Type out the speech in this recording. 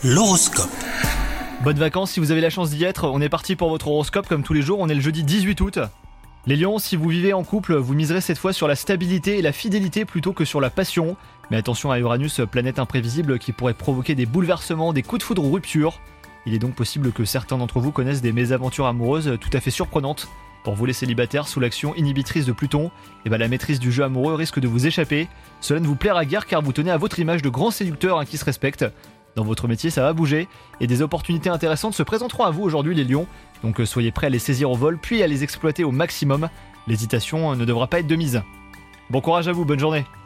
L'horoscope. Bonnes vacances si vous avez la chance d'y être, on est parti pour votre horoscope comme tous les jours, on est le jeudi 18 août. Les lions, si vous vivez en couple, vous miserez cette fois sur la stabilité et la fidélité plutôt que sur la passion. Mais attention à Uranus, planète imprévisible qui pourrait provoquer des bouleversements, des coups de foudre ou ruptures. Il est donc possible que certains d'entre vous connaissent des mésaventures amoureuses tout à fait surprenantes. Pour vous les célibataires, sous l'action inhibitrice de Pluton, la maîtrise du jeu amoureux risque de vous échapper. Cela ne vous plaira guère car vous tenez à votre image de grand séducteur qui se respecte. Dans votre métier, ça va bouger et des opportunités intéressantes se présenteront à vous aujourd'hui les lions. Donc soyez prêts à les saisir au vol puis à les exploiter au maximum. L'hésitation ne devra pas être de mise. Bon courage à vous, bonne journée.